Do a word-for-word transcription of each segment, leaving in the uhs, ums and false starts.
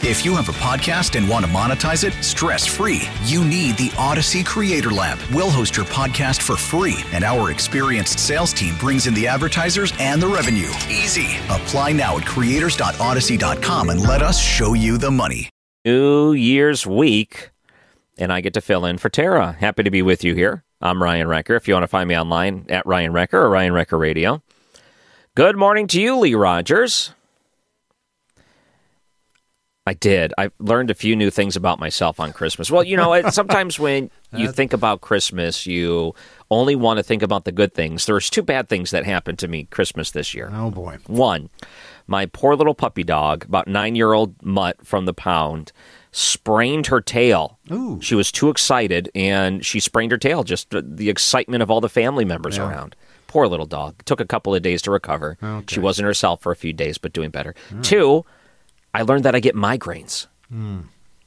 If you have a podcast and want to monetize it stress-free, you need the Odyssey Creator Lab. We'll host your podcast for free, and our experienced sales team brings in the advertisers and the revenue. Easy. Apply now at creators dot odyssey dot com and let us show you the money. New Year's week, and I get to fill in for Tara. Happy to be with you here. I'm Ryan Recker. If you want to find me online, at Ryan Recker or Ryan Recker Radio. Good morning to you, Lee Rogers. I did. I learned a few new things about myself on Christmas. Well, you know, sometimes when you think about Christmas, you only want to think about the good things. There's two bad things that happened to me Christmas this year. Oh, boy. One, my poor little puppy dog, about nine-year-old Mutt from the pound, sprained her tail. Ooh. She was too excited, and she sprained her tail, just the excitement of all the family members Yeah. around. Poor little dog. Took a couple of days to recover. Okay. She wasn't herself for a few days, but doing better. Mm. Two, I learned that I get migraines. Mm.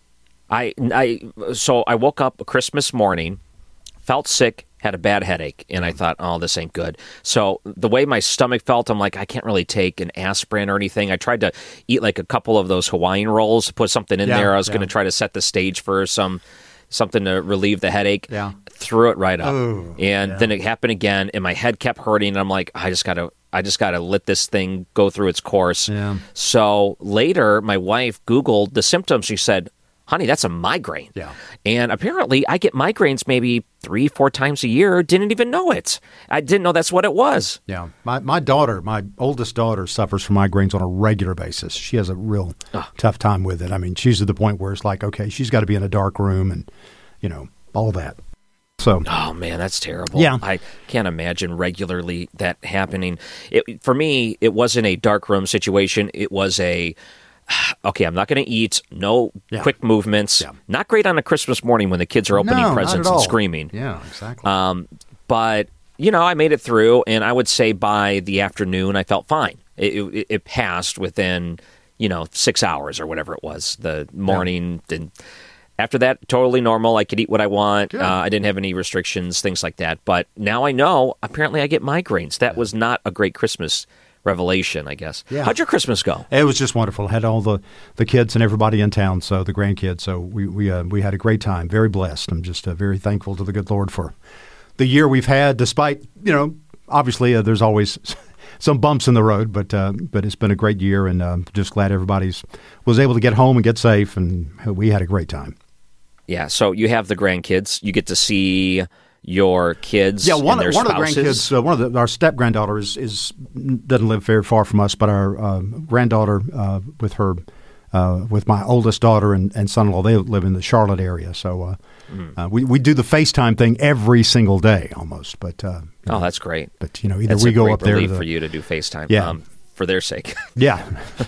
I, I, so I woke up Christmas morning, felt sick, had a bad headache, and I thought, oh, this ain't good. So the way my stomach felt, I'm like, I can't really take an aspirin or anything. I tried to eat like a couple of those Hawaiian rolls, put something in yeah, there. I was yeah. going to try to set the stage for some something to relieve the headache. Yeah. Threw it right up. Ooh, and yeah. then it happened again, and my head kept hurting, and I'm like, I just got to I just got to let this thing go through its course. Yeah. So later, my wife Googled the symptoms. She said, honey, that's a migraine. Yeah. And apparently, I get migraines maybe three, four times a year. Didn't even know it. I didn't know that's what it was. Yeah. My my daughter, my oldest daughter, suffers from migraines on a regular basis. She has a real Ugh. tough time with it. I mean, she's at the point where it's like, okay, she's got to be in a dark room and, you know, all that. So, oh, man, that's terrible. Yeah. I can't imagine regularly that happening. It, for me, it wasn't a dark room situation. It was a, okay, I'm not going to eat, no Yeah. quick movements. Yeah. Not great on a Christmas morning when the kids are opening No, not presents at and all. screaming. Yeah, exactly. Um, but, you know, I made it through, and I would say by the afternoon, I felt fine. It, it, it passed within, you know, six hours or whatever it was, the morning. Yeah. And after that, totally normal. I could eat what I want. Yeah. Uh, I didn't have any restrictions, things like that. But now I know, apparently I get migraines. That was not a great Christmas revelation, I guess. Yeah. How'd your Christmas go? It was just wonderful. Had all the, the kids and everybody in town, so the grandkids. So we we uh, we had a great time. Very blessed. I'm just uh, very thankful to the good Lord for the year we've had. Despite, you know, obviously uh, there's always some bumps in the road, but uh, but it's been a great year, and uh, just glad everybody's was able to get home and get safe, and we had a great time. Yeah. So you have the grandkids. You get to see your kids. Yeah, one, and their one of the spouses. grandkids, uh, one of the, our step granddaughter is, is doesn't live very far from us, but our uh, granddaughter uh, with her uh, with my oldest daughter and, and son-in-law, they live in the Charlotte area. So uh, mm. uh, we we do the FaceTime thing every single day almost. But uh, oh, know, that's great. But you know, either that's we a go great up there relief to the, for you to do FaceTime. Yeah. Um, for their sake. Yeah.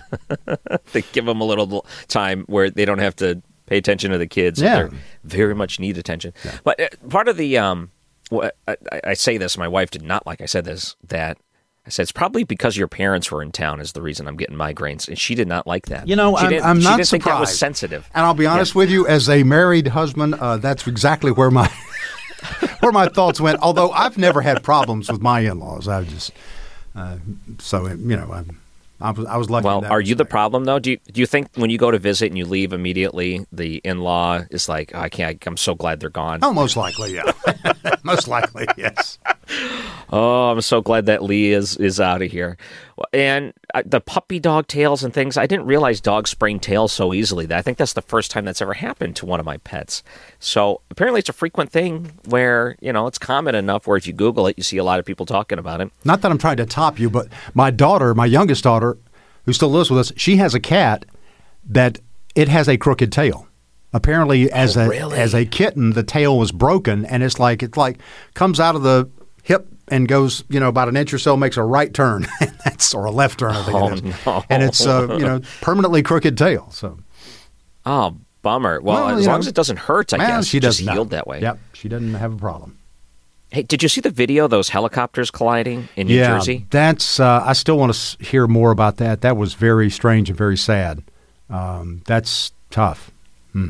They give them a little time where they don't have to pay attention to the kids. Yeah. They very much need attention. Yeah. But uh, part of the, um, well, I, I say this, my wife did not like I said this, that I said, it's probably because your parents were in town is the reason I'm getting migraines. And she did not like that. You know, she I'm, didn't, I'm she not didn't surprised. think that was sensitive. And I'll be honest yeah. with you, as a married husband, uh, that's exactly where my where my thoughts went. Although I've never had problems with my in-laws. I just, uh, so, you know, I'm. I was, I was lucky. Well, in that are you the respect. problem though? Do you do you think when you go to visit and you leave immediately, the in-law is like, oh, I can't. I'm so glad they're gone. Oh, most likely, yeah. Most likely, yes. Oh, I'm so glad that Lee is is out of here. And uh, the puppy dog tails and things. I didn't realize dogs sprain tails so easily. I think that's the first time that's ever happened to one of my pets. So apparently, it's a frequent thing where you know it's common enough where if you Google it, you see a lot of people talking about it. Not that I'm trying to top you, but my daughter, my youngest daughter, who still lives with us, she has a cat that it has a crooked tail. Apparently, as Oh, a really? as a kitten, the tail was broken, and it's like it's like comes out of the hip and goes, you know, about an inch or so, makes a right turn, that's or a left turn, I think Oh, it is, no. and it's uh, you know permanently crooked tail. So, Oh, bummer. Well, Well, as you long know, as it doesn't hurt, I well, guess. she It's just doesn't healed that way. Yep, she doesn't have a problem. Hey, did you see the video of those helicopters colliding in New yeah, Jersey? that's. Uh, I still want to hear more about that. That was very strange and very sad. Um, that's tough. Hmm.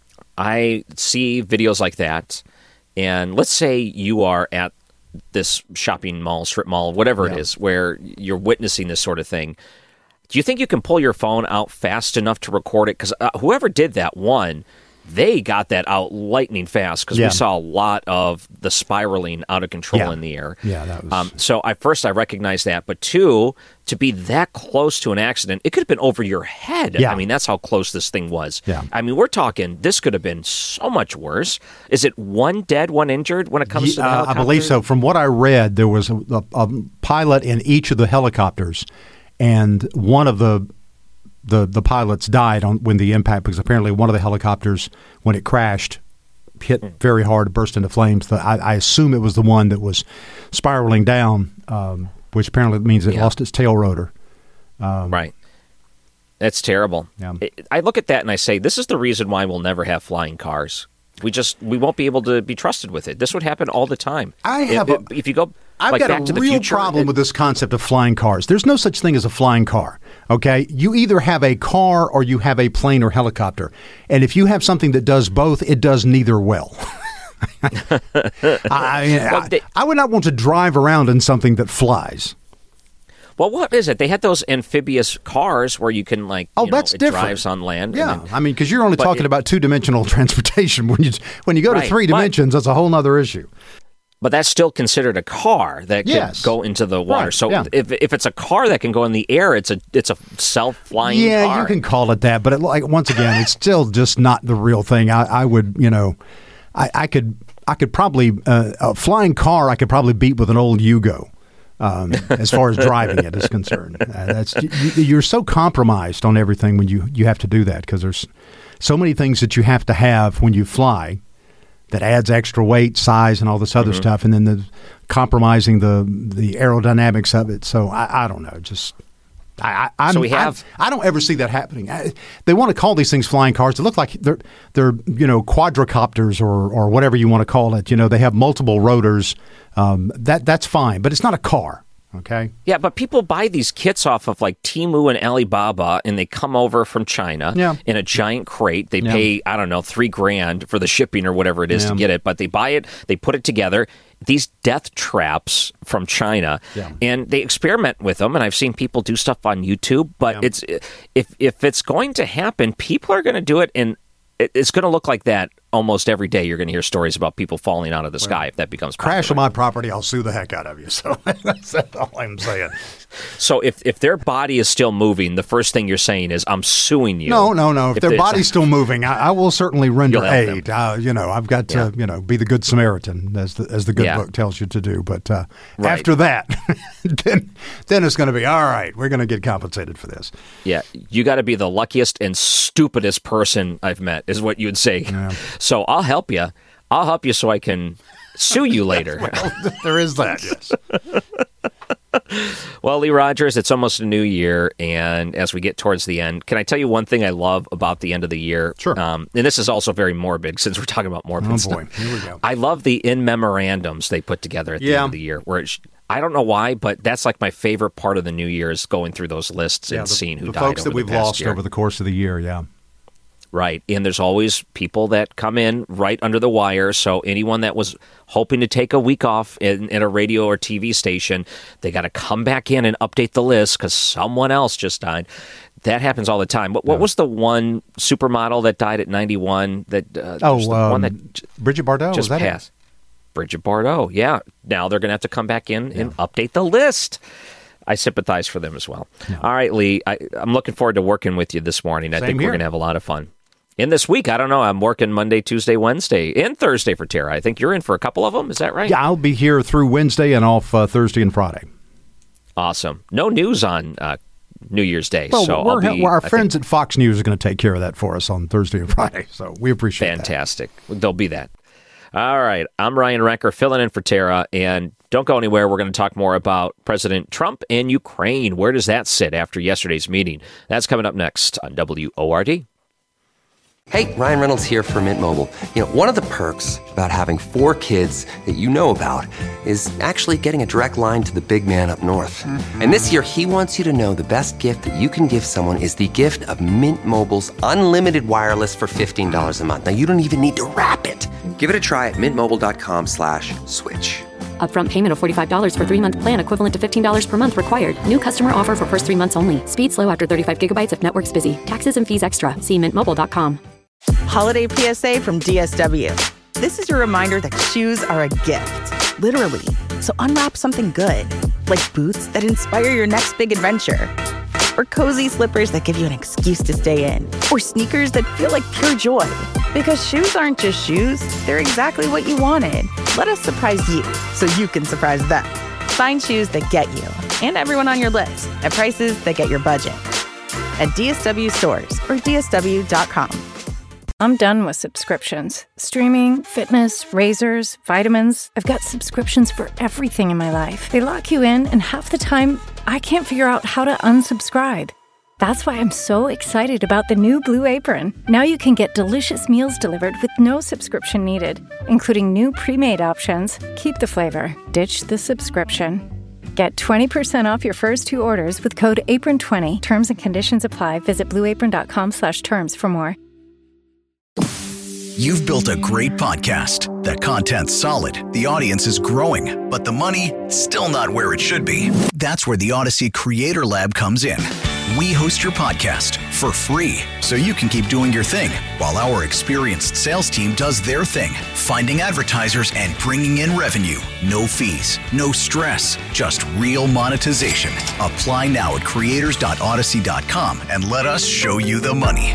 I see videos like that, and let's say you are at this shopping mall, strip mall, whatever Yeah. it is, where you're witnessing this sort of thing. Do you think you can pull your phone out fast enough to record it? Because uh, whoever did that one, they got that out lightning fast because Yeah. we saw a lot of the spiraling out of control Yeah. in the air. Yeah, that was- Um, so I first I recognized that, but two, to be that close to an accident, it could have been over your head. Yeah. I mean, that's how close this thing was. Yeah. I mean, we're talking this could have been so much worse. Is it one dead, one injured when it comes to the Uh, I helicopter? believe so. From what I read, there was a, a, a pilot in each of the helicopters, and one of the the the pilots died on when the impact, because apparently one of the helicopters, when it crashed, hit very hard, burst into flames. The, I, I assume it was the one that was spiraling down, um, which apparently means it Yeah. lost its tail rotor. Right. That's terrible. Yeah. It- I look at that and I say, this is the reason why we'll never have flying cars. We just we won't be able to be trusted with it. This would happen all the time. I If- have if, a- if you go I've like got back a to the real future, problem it- with this concept of flying cars. There's no such thing as a flying car. Okay, you either have a car or you have a plane or helicopter, and if you have something that does both, it does neither well. I, I, Well, they- I would not want to drive around in something that flies. Well, what is it? They had those amphibious cars where you can like Oh, you know, that's it different. drives on land. and Yeah, then- I mean, because you're only But talking it- about two dimensional transportation. When you when you go to Right, three but- dimensions, that's a whole other issue. But that's still considered a car that can Yes. go into the water. Right, So yeah. if if it's a car that can go in the air, it's a it's a self flying Yeah, car. you can call it that, but it, like once again, it's still just not the real thing. I, I would, you know, I, I could, I could probably uh, a flying car. I could probably beat with an old Yugo, um, as far as driving it is concerned. Uh, that's you, you're so compromised on everything when you you have to do that, because there's so many things that you have to have when you fly that adds extra weight, size, and all this other Mm-hmm. stuff, and then the compromising the the aerodynamics of it. So I, I don't know, just. I, I, I'm, So we have- I, I don't ever see that happening. I, they want to call these things flying cars. They look like they're they're you know quadricopters or or whatever you want to call it. You know, they have multiple rotors. Um, that that's fine, but it's not a car. Okay. Yeah, but people buy these kits off of like Temu and Alibaba, and they come over from China Yeah. in a giant crate. They Yeah. pay, I don't know, three grand for the shipping or whatever it is Yeah. to get it, but they buy it, they put it together. These death traps from China, Yeah. and they experiment with them. And I've seen people do stuff on YouTube. But Yeah. it's if if it's going to happen, people are going to do it, and it, it's going to look like that almost every day. You're going to hear stories about people falling out of the sky if that becomes Crash popular. on my property, I'll sue the heck out of you. So that's, that's all I'm saying. So if, if their body is still moving, the first thing you're saying is, I'm suing you. No, no, no. If, their it's- body's still moving, I, I will certainly render You'll help them. aid. Uh, you know, I've got to, Yeah. you know, be the good Samaritan, as the as the good Yeah. book tells you to do. But uh, Right. after that, then then it's going to be all right. We're going to get compensated for this. Yeah, you got to be the luckiest and stupidest person I've met, is what you'd say. So I'll help you. I'll help you so I can sue you later. There is that. Yes. Well, Lee Rogers, it's almost a new year, and as we get towards the end, can I tell you one thing I love about the end of the year? Sure. Um, and this is also very morbid, since we're talking about morbid Oh stuff. boy, here we go. I love the in memorandums they put together at the Yeah. end of the year, where it's, I don't know why, but that's like my favorite part of the new year, is going through those lists Yeah, and the, seeing who the died folks over that we've the past lost year. over the course of the year. Yeah. Right. And there's always people that come in right under the wire. So anyone that was hoping to take a week off in, in a radio or T V station, they got to come back in and update the list because someone else just died. That happens all the time. What, what was the one supermodel that died at ninety-one? That uh, there's Oh, the um, one that j- Bridget Bardot. just was that it? passed. Bridget Bardot. Yeah. Now they're going to have to come back in and update the list. I sympathize for them as well. All right, Lee, I, I'm looking forward to working with you this morning. I Same think here. we're going to have a lot of fun. In this week, I don't know, I'm working Monday, Tuesday, Wednesday, and Thursday for Tara. I think you're in for a couple of them. Is that right? Yeah, I'll be here through Wednesday and off uh, Thursday and Friday. Awesome. No news on uh, New Year's Day. Well, so we're, I'll be, well, our I friends think, at Fox News are going to take care of that for us on Thursday and Friday. So we appreciate that. fantastic. There'll be that. All right. I'm Ryan Recker, filling in for Tara. And don't go anywhere. We're going to talk more about President Trump and Ukraine. Where does that sit after yesterday's meeting? That's coming up next on W O R D. Hey, Ryan Reynolds here for Mint Mobile. You know, one of the perks about having four kids that you know about is actually getting a direct line to the big man up north. And this year, he wants you to know the best gift that you can give someone is the gift of Mint Mobile's unlimited wireless for fifteen dollars a month. Now, you don't even need to wrap it. Give it a try at mintmobile.com slash switch. Upfront payment of forty-five dollars for three-month plan equivalent to fifteen dollars per month required. New customer offer for first three months only. Speed slow after thirty-five gigabytes if network's busy. Taxes and fees extra. See mint mobile dot com. Holiday P S A from D S W. This is your reminder that shoes are a gift, literally. So unwrap something good, like boots that inspire your next big adventure, or cozy slippers that give you an excuse to stay in, or sneakers that feel like pure joy. Because shoes aren't just shoes, they're exactly what you wanted. Let us surprise you so you can surprise them. Find shoes that get you and everyone on your list at prices that get your budget. At D S W stores or D S W dot com. I'm done with subscriptions. Streaming, fitness, razors, vitamins. I've got subscriptions for everything in my life. They lock you in, and half the time, I can't figure out how to unsubscribe. That's why I'm so excited about the new Blue Apron. Now you can get delicious meals delivered with no subscription needed, including new pre-made options. Keep the flavor, ditch the subscription. Get twenty percent off your first two orders with code apron twenty. Terms and conditions apply. Visit blue apron dot com slash terms for more. You've built a great podcast. The content's solid, the audience is growing, but the money, still not where it should be. That's where the Odyssey Creator Lab comes in. We host your podcast for free, so you can keep doing your thing, while our experienced sales team does their thing, finding advertisers and bringing in revenue. No fees, no stress, just real monetization. Apply now at creators dot odyssey dot com and let us show you the money.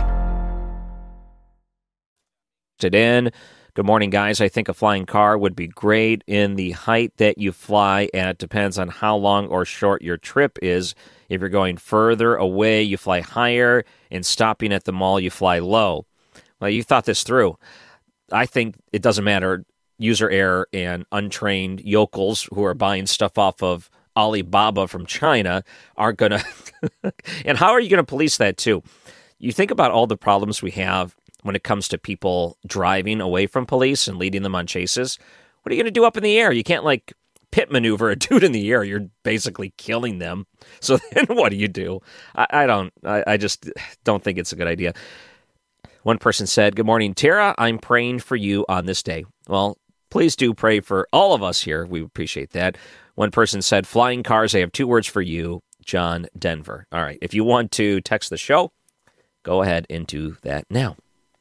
It in. Good morning, guys. I think a flying car would be great in the height that you fly, and it depends on how long or short your trip is. If you're going further away, you fly higher, and stopping at the mall, you fly low. Well, you thought this through. I think it doesn't matter. User error and untrained yokels who are buying stuff off of Alibaba from China aren't going to... And how are you going to police that, too? You think about all the problems we have when it comes to people driving away from police and leading them on chases. What are you going to do up in the air? You can't, like, pit maneuver a dude in the air. You're basically killing them. So then what do you do? I, I don't, I, I just don't think it's a good idea. One person said, "Good morning, Tara. I'm praying for you on this day." Well, please do pray for all of us here. We appreciate that. One person said, "Flying cars, I have two words for you, John Denver." All right. If you want to text the show, go ahead and do that now.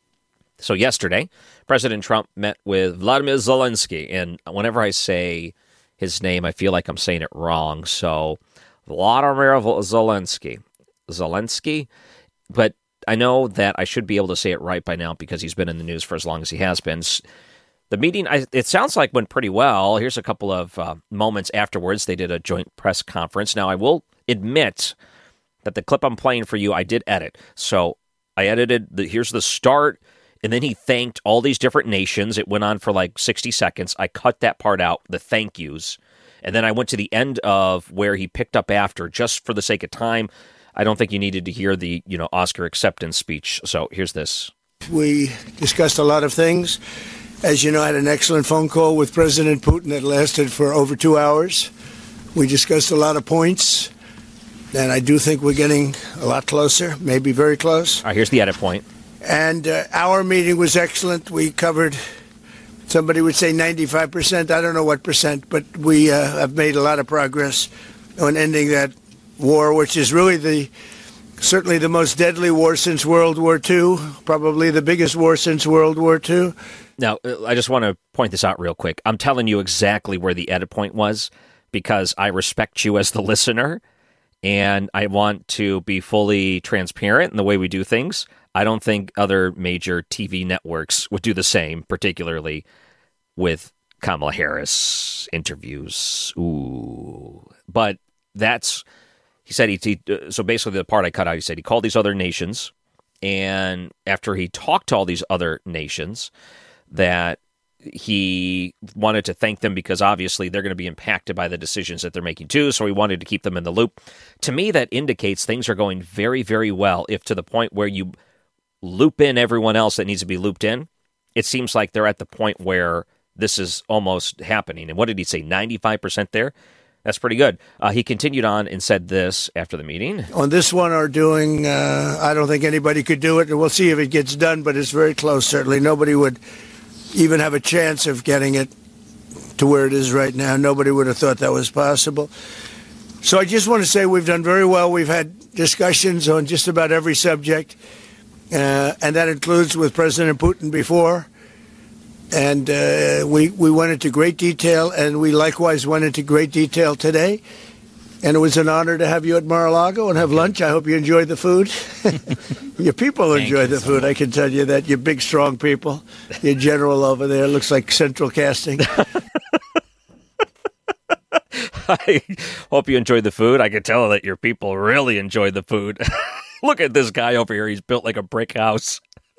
So yesterday, President Trump met with Vladimir Zelensky, and whenever I say his name, I feel like I'm saying it wrong. So Vladimir Zelensky, Zelensky, but I know that I should be able to say it right by now because he's been in the news for as long as he has been. The meeting, I, it sounds like went pretty well. Here's a couple of uh, moments afterwards. They did a joint press conference. Now, I will admit that the clip I'm playing for you, I did edit. So I edited, the, here's the start. And then he thanked all these different nations. It went on for like sixty seconds. I cut that part out, the thank yous. And then I went to the end of where he picked up after, just for the sake of time. I don't think you needed to hear the, you know, Oscar acceptance speech. So here's this. We discussed a lot of things. As you know, I had an excellent phone call with President Putin that lasted for over two hours. We discussed a lot of points. And I do think we're getting a lot closer, maybe very close. All right, here's the edit point. And uh, our meeting was excellent. We covered, somebody would say ninety-five percent. I don't know what percent, but we uh, have made a lot of progress on ending that war, which is really the certainly the most deadly war since World War Two, probably the biggest war since World War Two. Now, I just want to point this out real quick. I'm telling you exactly where the edit point was because I respect you as the listener, and I want to be fully transparent in the way we do things. I don't think other major T V networks would do the same, particularly with Kamala Harris interviews. Ooh. But that's, he said, he, he so basically the part I cut out, he said he called these other nations, and after he talked to all these other nations, that he wanted to thank them because obviously they're going to be impacted by the decisions that they're making too, so he wanted to keep them in the loop. To me, that indicates things are going very, very well, if to the point where you loop in everyone else that needs to be looped in. It seems like they're at the point where this is almost happening. And what did he say, ninety-five percent there? That's pretty good. Uh, he continued on and said this after the meeting. On this one, are doing, uh, I don't think anybody could do it, and we'll see if it gets done, but it's very close, certainly. Nobody would even have a chance of getting it to where it is right now. Nobody would have thought that was possible. So I just want to say we've done very well. We've had discussions on just about every subject, uh, and that includes with President Putin before. And uh, we, we went into great detail, and we likewise went into great detail today. And it was an honor to have you at Mar-a-Lago and have lunch. I hope you enjoyed the food. Your people enjoyed the food, I can tell you that. You're big, strong people. Your general over there looks like Central Casting. I hope you enjoyed the food. I can tell that your people really enjoyed the food. Look at this guy over here. He's built like a brick house.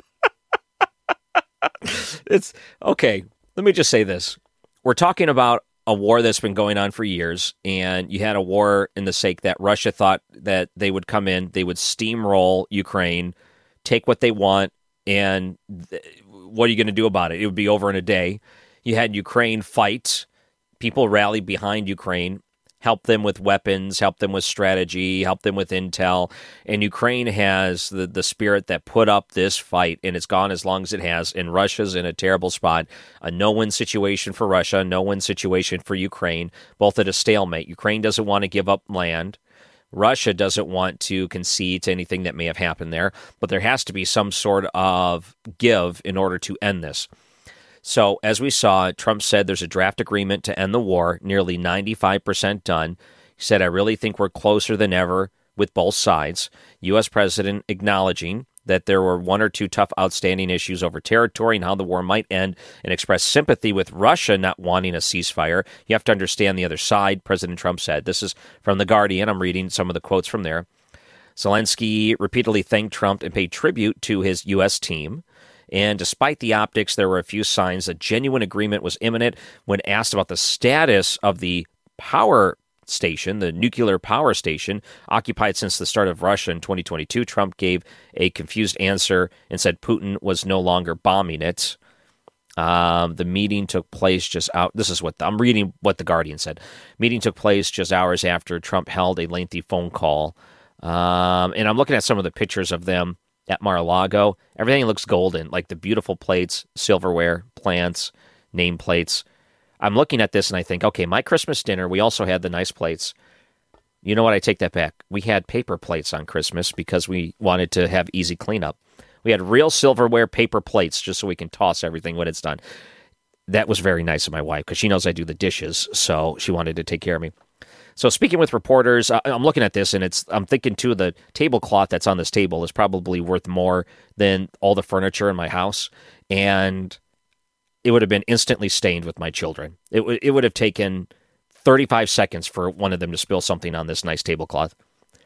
It's okay. Let me just say this. We're talking about a war that's been going on for years, and you had a war in the sake that Russia thought that they would come in, they would steamroll Ukraine, take what they want, and th- what are you going to do about it? It would be over in a day. You had Ukraine fight. People rally behind Ukraine, help them with weapons, help them with strategy, help them with intel. And Ukraine has the, the spirit that put up this fight, and it's gone as long as it has. And Russia's in a terrible spot. A no-win situation for Russia, a no-win situation for Ukraine, both at a stalemate. Ukraine doesn't want to give up land. Russia doesn't want to concede to anything that may have happened there. But there has to be some sort of give in order to end this. So, as we saw, Trump said there's a draft agreement to end the war, nearly ninety-five percent done. He said, I really think we're closer than ever with both sides. U S president acknowledging that there were one or two tough outstanding issues over territory and how the war might end, and expressed sympathy with Russia not wanting a ceasefire. You have to understand the other side, President Trump said. This is from The Guardian. I'm reading some of the quotes from there. Zelensky repeatedly thanked Trump and paid tribute to his U S team. And despite the optics, there were a few signs that genuine agreement was imminent. When asked about the status of the power station, the nuclear power station, occupied since the start of Russia in twenty twenty-two, Trump gave a confused answer and said Putin was no longer bombing it. Um, the meeting took place just out. This is what the, I'm reading what The Guardian said. Meeting took place just hours after Trump held a lengthy phone call. Um, and I'm looking at some of the pictures of them at Mar-a-Lago. Everything looks golden, like the beautiful plates, silverware, plants, nameplates. I'm looking at this and I think, okay, my Christmas dinner, we also had the nice plates. You know what? I take that back. We had paper plates on Christmas because we wanted to have easy cleanup. We had real silverware paper plates just so we can toss everything when it's done. That was very nice of my wife because she knows I do the dishes, so she wanted to take care of me. So speaking with reporters, I'm looking at this, and it's I'm thinking, too, the tablecloth that's on this table is probably worth more than all the furniture in my house, and it would have been instantly stained with my children. It, w- it would have taken thirty-five seconds for one of them to spill something on this nice tablecloth.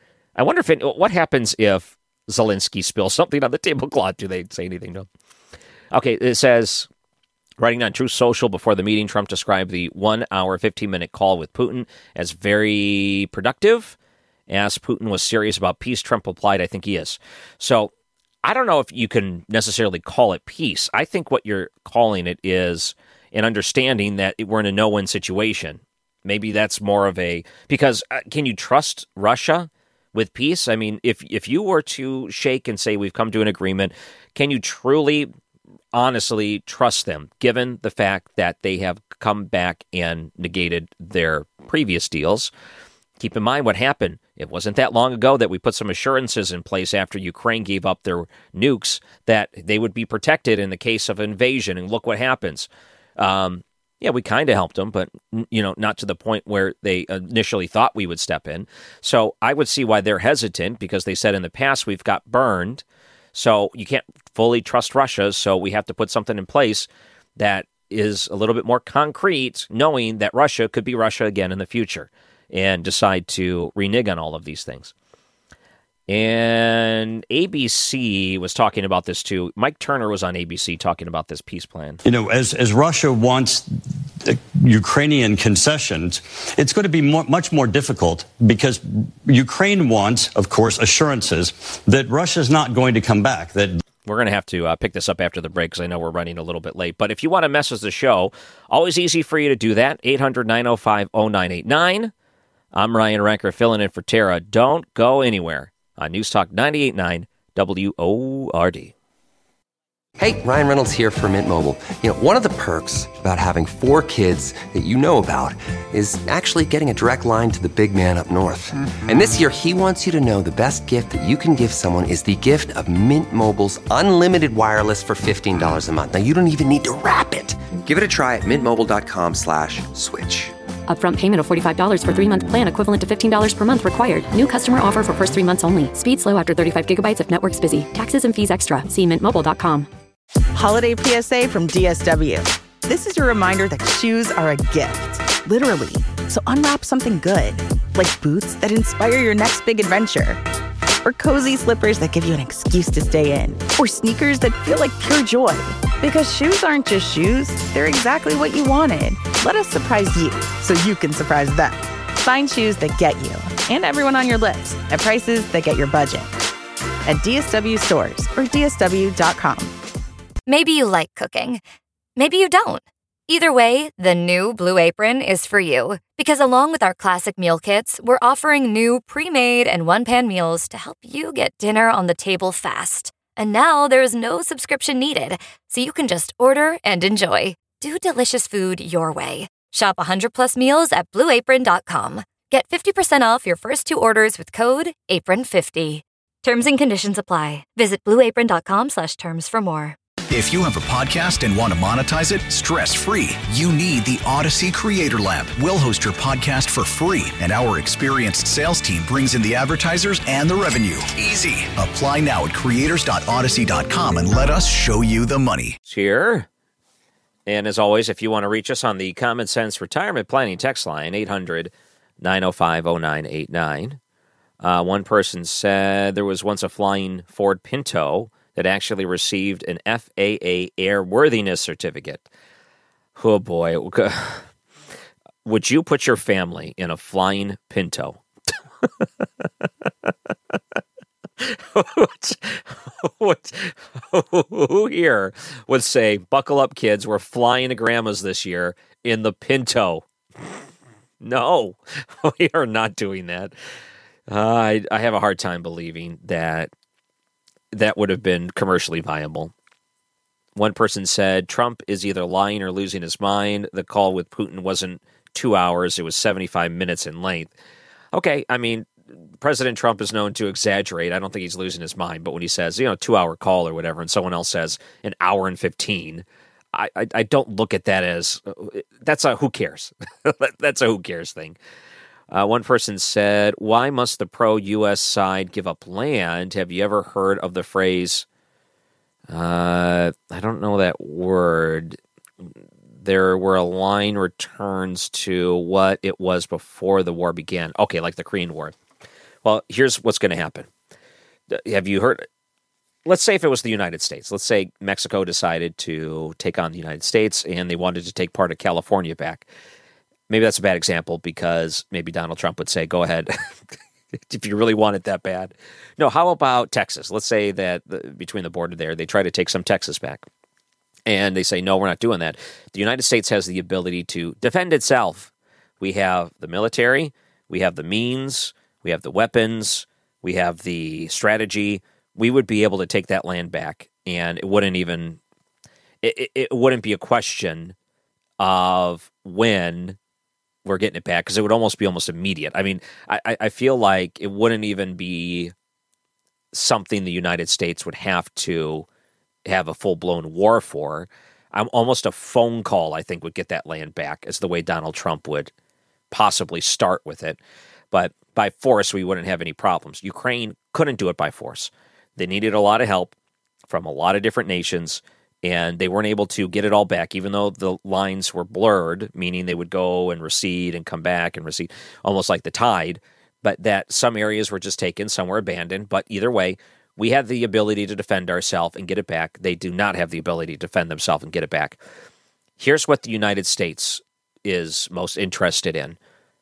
I wonder if it, what happens if Zelensky spills something on the tablecloth. Do they say anything to him? Okay, it says... Writing on Truth Social before the meeting, Trump described the one-hour, fifteen-minute call with Putin as very productive. Asked Putin was serious about peace, Trump replied, I think he is. So I don't know if you can necessarily call it peace. I think what you're calling it is an understanding that we're in a no-win situation. Maybe that's more of a... Because uh, can you trust Russia with peace? I mean, if if you were to shake and say we've come to an agreement, can you truly... honestly trust them, given the fact that they have come back and negated their previous deals? Keep in mind what happened. It wasn't that long ago that we put some assurances in place after Ukraine gave up their nukes that they would be protected in the case of invasion, and look what happens. Um, yeah, we kind of helped them, but you know, not to the point where they initially thought we would step in. So I would see why they're hesitant, because they said in the past we've got burned. So you can't fully trust Russia, so we have to put something in place that is a little bit more concrete, knowing that Russia could be Russia again in the future and decide to renege on all of these things. And A B C was talking about this too. Mike Turner was on A B C talking about this peace plan. You know, as, as Russia wants the Ukrainian concessions, it's going to be more, much more difficult, because Ukraine wants, of course, assurances that Russia's not going to come back. That We're going to have to uh, pick this up after the break, because I know we're running a little bit late. But if you want to message the show, always easy for you to do that. eight hundred, nine oh five, oh nine eight nine. I'm Ryan Ranker, filling in for Tara. Don't go anywhere on News Talk ninety-eight point nine W O R D. Hey, Ryan Reynolds here for Mint Mobile. You know, one of the perks about having four kids that you know about is actually getting a direct line to the big man up north. Mm-hmm. And this year, he wants you to know the best gift that you can give someone is the gift of Mint Mobile's unlimited wireless for fifteen dollars a month. Now, you don't even need to wrap it. Give it a try at mintmobile.com slash switch. Upfront payment of forty-five dollars for three-month plan equivalent to fifteen dollars per month required. New customer offer for first three months only. Speed slow after thirty-five gigabytes if network's busy. Taxes and fees extra. See mint mobile dot com. Holiday P S A from D S W. This is your reminder that shoes are a gift, literally. So unwrap something good, like boots that inspire your next big adventure, or cozy slippers that give you an excuse to stay in, or sneakers that feel like pure joy. Because shoes aren't just shoes, they're exactly what you wanted. Let us surprise you so you can surprise them. Find shoes that get you and everyone on your list at prices that get your budget. At D S W stores or D S W dot com. Maybe you like cooking. Maybe you don't. Either way, the new Blue Apron is for you. Because along with our classic meal kits, we're offering new pre-made and one-pan meals to help you get dinner on the table fast. And now there's no subscription needed, so you can just order and enjoy. Do delicious food your way. Shop one hundred plus meals at blue apron dot com. Get fifty percent off your first two orders with code apron fifty. Terms and conditions apply. Visit blue apron dot com slash terms for more. If you have a podcast and want to monetize it stress-free, you need the Odyssey Creator Lab. We'll host your podcast for free, and our experienced sales team brings in the advertisers and the revenue. Easy. Apply now at creators dot odyssey dot com and let us show you the money. Here. And as always, if you want to reach us on the Common Sense Retirement Planning text line, eight hundred, nine oh five, oh nine eight nine. Uh, one person said there was once a flying Ford Pinto that actually received an F A A airworthiness certificate. Oh, boy. Would you put your family in a flying Pinto? what, what, who here would say, buckle up, kids, we're flying to grandma's this year in the Pinto? No, we are not doing that. Uh, I, I have a hard time believing that that would have been commercially viable. One person said, Trump is either lying or losing his mind. The call with Putin wasn't two hours. It was seventy-five minutes in length. Okay, I mean, President Trump is known to exaggerate. I don't think he's losing his mind. But when he says, you know, two-hour call or whatever, and someone else says an hour and fifteen, I, I, I don't look at that as, that's a who cares. That's a who cares thing. Uh, one person said, why must the pro-U S side give up land? Have you ever heard of the phrase, uh, I don't know that word, there were aligned returns to what it was before the war began. Okay, like the Korean War. Well, here's what's going to happen. Have you heard, let's say if it was the United States, let's say Mexico decided to take on the United States and they wanted to take part of California back. Maybe that's a bad example because maybe Donald Trump would say, go ahead, if you really want it that bad. No, how about Texas? Let's say that the, between the border there, they try to take some Texas back. And they say, no, we're not doing that. The United States has the ability to defend itself. We have the military, we have the means, we have the weapons, we have the strategy. We would be able to take that land back, and it wouldn't even, it, it wouldn't be a question of when we're getting it back, because it would almost be almost immediate. I mean, I, I feel like it wouldn't even be something the United States would have to have a full-blown war for. I'm almost a phone call, I think, would get that land back, as the way Donald Trump would possibly start with it. But by force, we wouldn't have any problems. Ukraine couldn't do it by force. They needed a lot of help from a lot of different nations, and they weren't able to get it all back, even though the lines were blurred, meaning they would go and recede and come back and recede, almost like the tide, but that some areas were just taken, some were abandoned. But either way, we had the ability to defend ourselves and get it back. They do not have the ability to defend themselves and get it back. Here's what the United States is most interested in: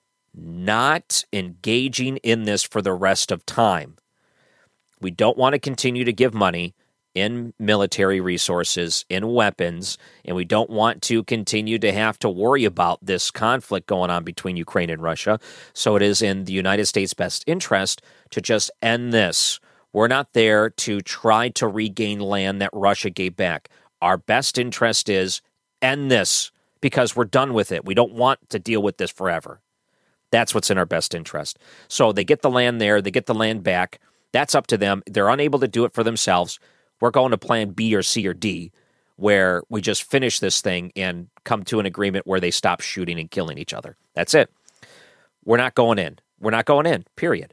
not engaging in this for the rest of time. We don't want to continue to give money in military resources, in weapons, and we don't want to continue to have to worry about this conflict going on between Ukraine and Russia. So it is in the United States' best interest to just end this We're not there to try to regain land that Russia gave back. Our best interest is end this because we're done with it. We don't want to deal with this forever. That's what's in our best interest. So they get the land there. They get the land back. That's up to them. They're unable to do it for themselves. We're going to plan B or C or D, where we just finish this thing and come to an agreement where they stop shooting and killing each other. That's it. We're not going in. We're not going in, period.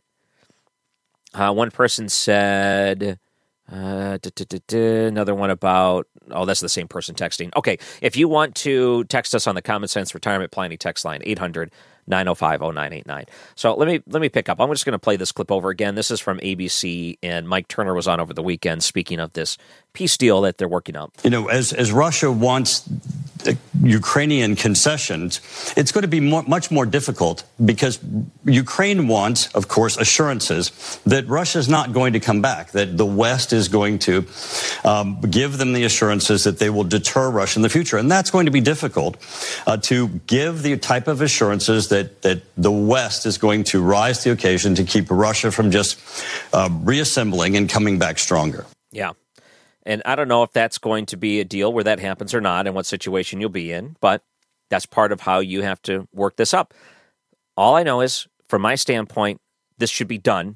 Uh, one person said, uh, da, da, da, da, another one about, oh, that's the same person texting. Okay, if you want to text us on the Common Sense Retirement Planning text line, eight hundred, nine oh five, oh nine eight nine. So let me let me pick up. I'm just going to play this clip over again. This is from A B C, and Mike Turner was on over the weekend speaking of this peace deal that they're working on. You know, as, as Russia wants the Ukrainian concessions, it's going to be more, much more difficult because Ukraine wants, of course, assurances that Russia's not going to come back, that the West is going to um, give them the assurances that they will deter Russia in the future. And that's going to be difficult uh, to give the type of assurances that, that the West is going to rise to the occasion to keep Russia from just uh, reassembling and coming back stronger. Yeah. And I don't know if that's going to be a deal where that happens or not and what situation you'll be in, but that's part of how you have to work this up. All I know is, from my standpoint, this should be done.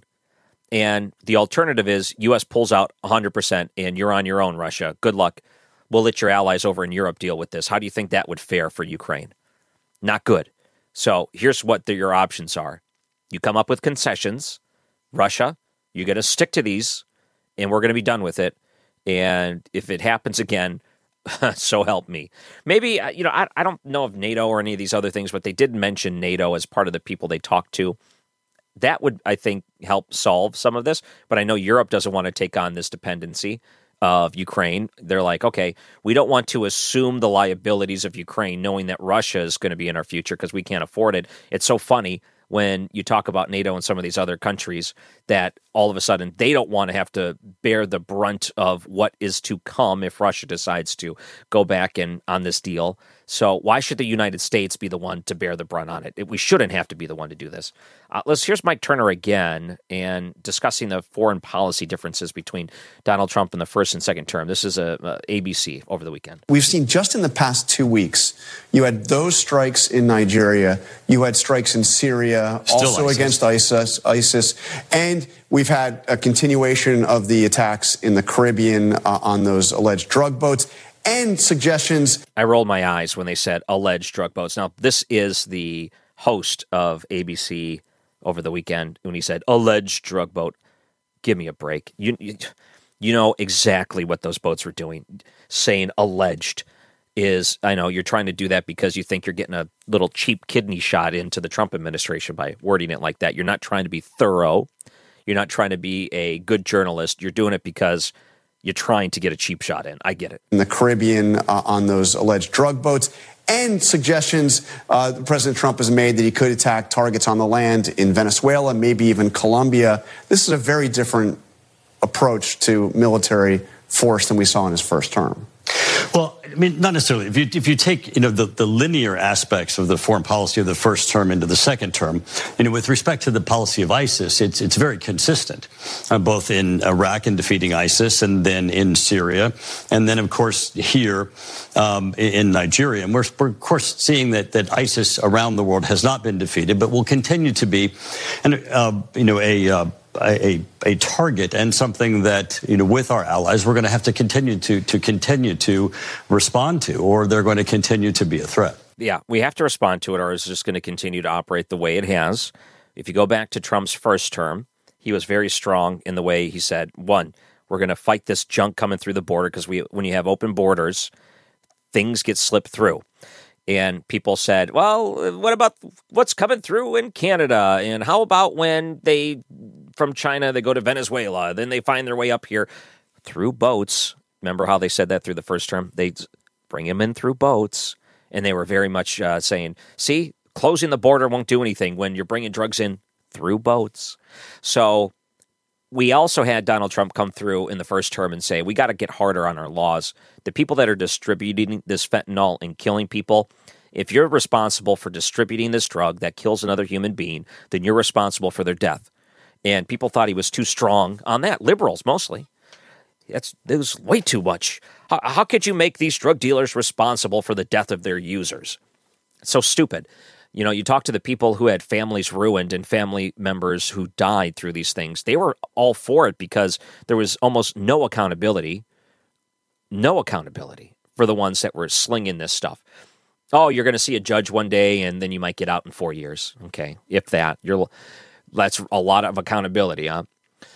And the alternative is U S pulls out one hundred percent and you're on your own, Russia. Good luck. We'll let your allies over in Europe deal with this. How do you think that would fare for Ukraine? Not good. So here's what the, your options are. You come up with concessions. Russia, you're going to stick to these, and we're going to be done with it. And if it happens again, so help me. Maybe, you know, I, I don't know of NATO or any of these other things, but they did mention NATO as part of the people they talked to. That would, I think, help solve some of this. But I know Europe doesn't want to take on this dependency of Ukraine. They're like, okay, we don't want to assume the liabilities of Ukraine, knowing that Russia is going to be in our future because we can't afford it. It's so funny when you talk about NATO and some of these other countries that all of a sudden they don't want to have to bear the brunt of what is to come if Russia decides to go back and on this deal. So why should the United States be the one to bear the brunt on it? it we shouldn't have to be the one to do this. Uh, let's here's Mike Turner again and discussing the foreign policy differences between Donald Trump in the first and second term. This is a, a A B C over the weekend. We've seen just in the past two weeks, you had those strikes in Nigeria, you had strikes in Syria, Still also ISIS. against ISIS, ISIS, and we've had a continuation of the attacks in the Caribbean uh, on those alleged drug boats. And suggestions. I rolled my eyes when they said alleged drug boats. Now, this is the host of A B C over the weekend when he said alleged drug boat. Give me a break. You, you, you know exactly what those boats were doing. Saying alleged is, I know you're trying to do that because you think you're getting a little cheap kidney shot into the Trump administration by wording it like that. You're not trying to be thorough. You're not trying to be a good journalist. You're doing it because you're trying to get a cheap shot in. I get it. In the Caribbean uh, on those alleged drug boats, and suggestions uh, President Trump has made that he could attack targets on the land in Venezuela, maybe even Colombia. This is a very different approach to military force than we saw in his first term. Well, I mean, not necessarily. If you if you take you know the, the linear aspects of the foreign policy of the first term into the second term, you know, with respect to the policy of ISIS, it's it's very consistent, uh, both in Iraq and defeating ISIS, and then in Syria, and then of course here um, in Nigeria. And we're, we're of course seeing that that ISIS around the world has not been defeated, but will continue to be, and uh, you know a. Uh, A, a target and something that, you know, with our allies, we're going to have to continue to to continue to respond to, or they're going to continue to be a threat. Yeah, we have to respond to it, or it's just going to continue to operate the way it has. If you go back to Trump's first term, he was very strong in the way he said, one, we're going to fight this junk coming through the border because we, when you have open borders, things get slipped through. And people said, well, what about what's coming through in Canada? And how about when they, from China, they go to Venezuela, then they find their way up here through boats. Remember how they said that through the first term? They bring them in through boats. And they were very much uh, saying, see, closing the border won't do anything when you're bringing drugs in through boats. So we also had Donald Trump come through in the first term and say, we got to get harder on our laws. The people that are distributing this fentanyl and killing people, if you're responsible for distributing this drug that kills another human being, then you're responsible for their death. And people thought he was too strong on that. Liberals, mostly. That's, it was way too much. How, how could you make these drug dealers responsible for the death of their users? It's so stupid. You know, you talk to the people who had families ruined and family members who died through these things. They were all for it because there was almost no accountability, no accountability for the ones that were slinging this stuff. Oh, you're going to see a judge one day and then you might get out in four years. Okay, if that. You're, that's a lot of accountability, huh?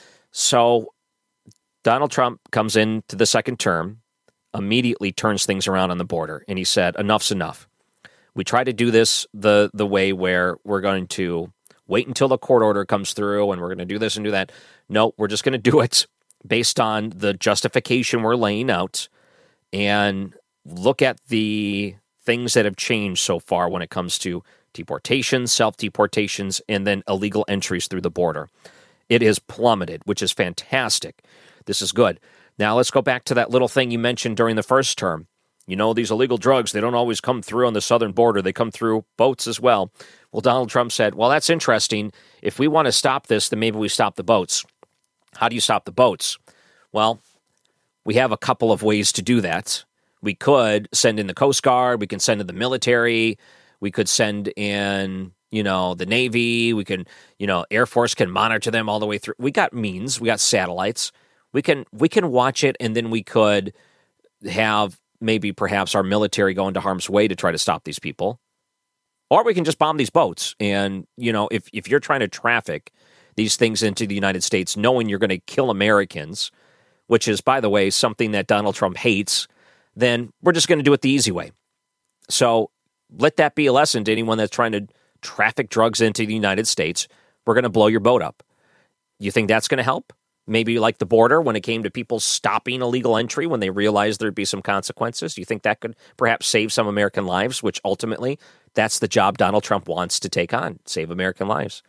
So Donald Trump comes into the second term, immediately turns things around on the border, and he said, enough's enough. We try to do this the the way where we're going to wait until the court order comes through and we're going to do this and do that. No, we're just going to do it based on the justification we're laying out and look at the things that have changed so far when it comes to deportations, self-deportations, and then illegal entries through the border. It has plummeted, which is fantastic. This is good. Now let's go back to that little thing you mentioned during the first term. You know, these illegal drugs, they don't always come through on the southern border. They come through boats as well. Well, Donald Trump said, well, that's interesting. If we want to stop this, then maybe we stop the boats. How do you stop the boats? Well, we have a couple of ways to do that. We could send in the Coast Guard. We can send in the military. We could send in, you know, the Navy. We can, you know, Air Force can monitor them all the way through. We got means. We got satellites. We can we can watch it, and then we could have maybe perhaps our military go into harm's way to try to stop these people. Or we can just bomb these boats. And, you know, if, if you're trying to traffic these things into the United States, knowing you're going to kill Americans, which is, by the way, something that Donald Trump hates, then we're just going to do it the easy way. So let that be a lesson to anyone that's trying to traffic drugs into the United States. We're going to blow your boat up. You think that's going to help? Maybe like the border when it came to people stopping illegal entry when they realized there'd be some consequences. Do you think that could perhaps save some American lives, which ultimately that's the job Donald Trump wants to take on, save American lives?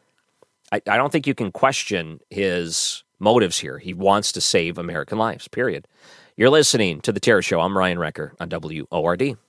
I, I don't think you can question his motives here. He wants to save American lives, period. You're listening to The Terror Show. I'm Ryan Wrecker on W O R D.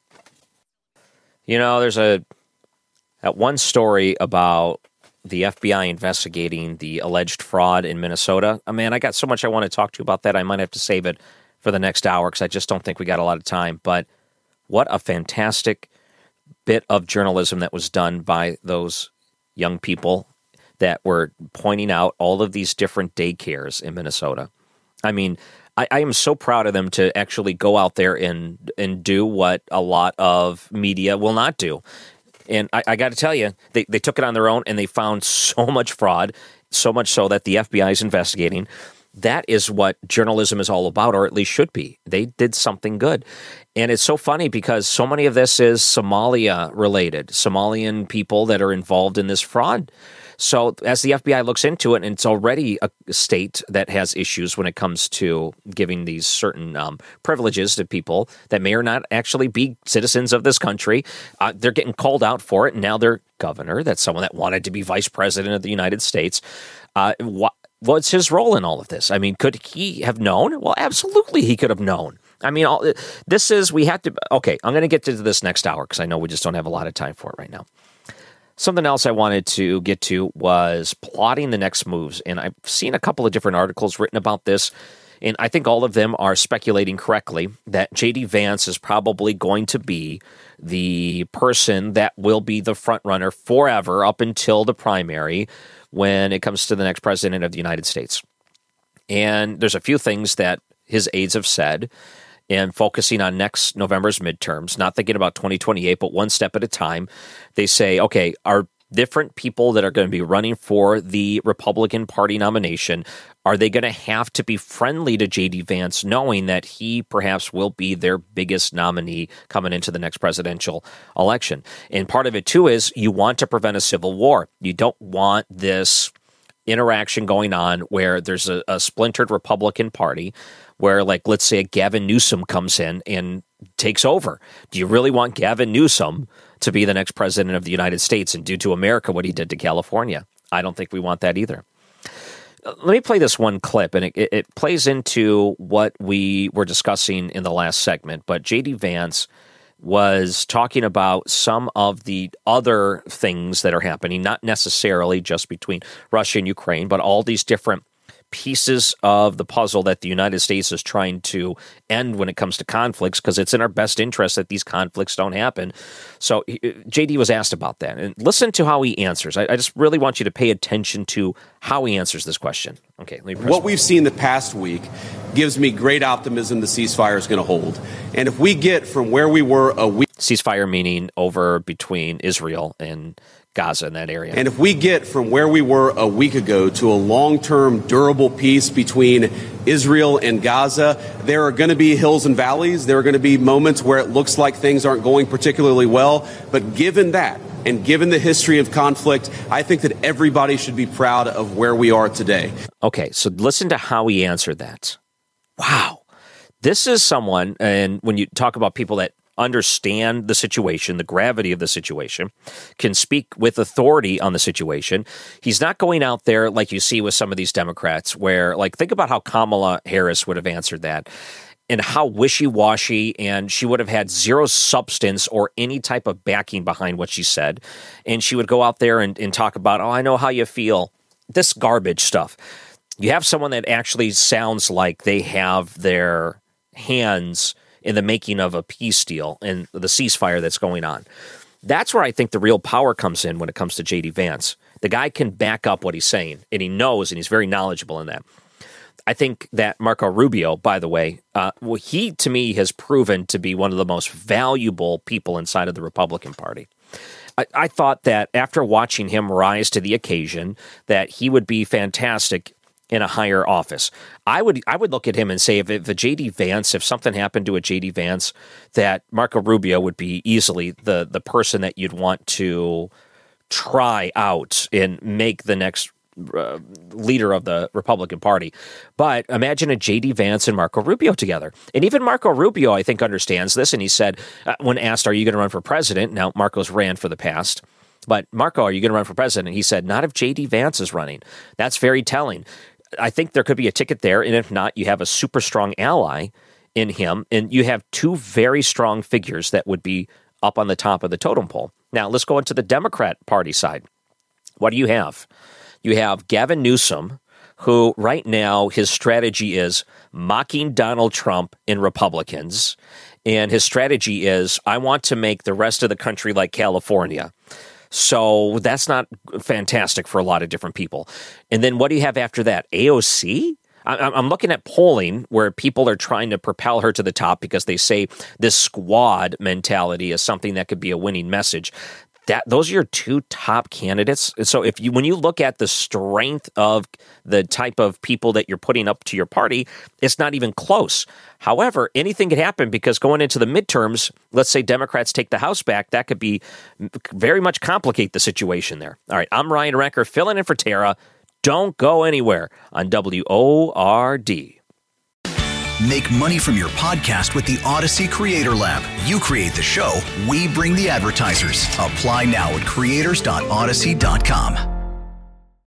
You know, there's a that one story about the F B I investigating the alleged fraud in Minnesota. Oh, man, I got so much I want to talk to you about that. I might have to save it for the next hour because I just don't think we got a lot of time. But what a fantastic bit of journalism that was done by those young people that were pointing out all of these different daycares in Minnesota. I mean, I, I am so proud of them to actually go out there and, and do what a lot of media will not do. And I, I got to tell you, they, they took it on their own and they found so much fraud, so much so that the F B I is investigating. That is what journalism is all about, or at least should be. They did something good. And it's so funny because so many of this is Somalia related, Somalian people that are involved in this fraud. So as the F B I looks into it, and it's already a state that has issues when it comes to giving these certain um, privileges to people that may or not actually be citizens of this country, uh, they're getting called out for it. And now their governor, that's someone that wanted to be vice president of the United States. Uh, what, what's his role in all of this? I mean, could he have known? Well, absolutely he could have known. I mean, all, this is, we have to, okay, I'm going to get to this next hour because I know we just don't have a lot of time for it right now. Something else I wanted to get to was plotting the next moves, and I've seen a couple of different articles written about this, and I think all of them are speculating correctly that J D Vance is probably going to be the person that will be the front runner forever up until the primary when it comes to the next president of the United States. And there's a few things that his aides have said, and focusing on next November's midterms, not thinking about twenty twenty-eight, but one step at a time. They say, okay, are different people that are going to be running for the Republican Party nomination, are they going to have to be friendly to J D Vance, knowing that he perhaps will be their biggest nominee coming into the next presidential election? And part of it, too, is you want to prevent a civil war. You don't want this interaction going on where there's a, a splintered Republican Party where, like, let's say Gavin Newsom comes in and takes over. Do you really want Gavin Newsom to be the next president of the United States and do to America what he did to California? I don't think we want that either. Let me play this one clip, and it, it plays into what we were discussing in the last segment. But J D Vance was talking about some of the other things that are happening, not necessarily just between Russia and Ukraine, but all these different pieces of the puzzle that the United States is trying to end when it comes to conflicts, because it's in our best interest that these conflicts don't happen. So J D was asked about that. And listen to how he answers. I, I just really want you to pay attention to how he answers this question. Okay, let me press what we've seen the past week gives me great optimism the ceasefire is going to hold. And if we get from where we were a week... Ceasefire meaning over between Israel and Gaza in that area. And if we get from where we were a week ago to a long-term durable peace between Israel and Gaza, there are going to be hills and valleys. There are going to be moments where it looks like things aren't going particularly well. But given that, and given the history of conflict, I think that everybody should be proud of where we are today. Okay, so listen to how he answered that. Wow. This is someone, and when you talk about people that understand the situation, the gravity of the situation, can speak with authority on the situation. He's not going out there like you see with some of these Democrats where, like, think about how Kamala Harris would have answered that and how wishy-washy, and she would have had zero substance or any type of backing behind what she said. And she would go out there and, and talk about, oh, I know how you feel. This garbage stuff. You have someone that actually sounds like they have their hands in the making of a peace deal and the ceasefire that's going on. That's where I think the real power comes in when it comes to J D Vance. The guy can back up what he's saying, and he knows, and he's very knowledgeable in that. I think that Marco Rubio, by the way, uh, well, he, to me, has proven to be one of the most valuable people inside of the Republican Party. I, I thought that after watching him rise to the occasion, that he would be fantastic in a higher office. I would I would look at him and say if, if a J D Vance, if something happened to a J D Vance, that Marco Rubio would be easily the the person that you'd want to try out and make the next uh, leader of the Republican Party. But imagine a J D Vance and Marco Rubio together. And even Marco Rubio, I think, understands this. And he said, uh, when asked, are you going to run for president? Now, Marco's ran for the past. But Marco, are you going to run for president? He said, not if J D Vance is running. That's very telling. I think there could be a ticket there, and if not, you have a super strong ally in him, and you have two very strong figures that would be up on the top of the totem pole. Now, let's go into the Democrat Party side. What do you have? You have Gavin Newsom, who right now his strategy is mocking Donald Trump and Republicans, and his strategy is, I want to make the rest of the country like California. So that's not fantastic for a lot of different people. And then what do you have after that? A O C? I'm looking at polling where people are trying to propel her to the top because they say this squad mentality is something that could be a winning message. That those are your two top candidates. So if you when you look at the strength of the type of people that you're putting up to your party, it's not even close. However, anything could happen because going into the midterms, let's say Democrats take the House back, that could be very much complicate the situation there. All right, I'm Ryan Ranker, filling in for Tara. Don't go anywhere on W O R D. Make money from your podcast with the Odyssey Creator Lab. You create the show, we bring the advertisers. Apply now at creators dot odyssey dot com.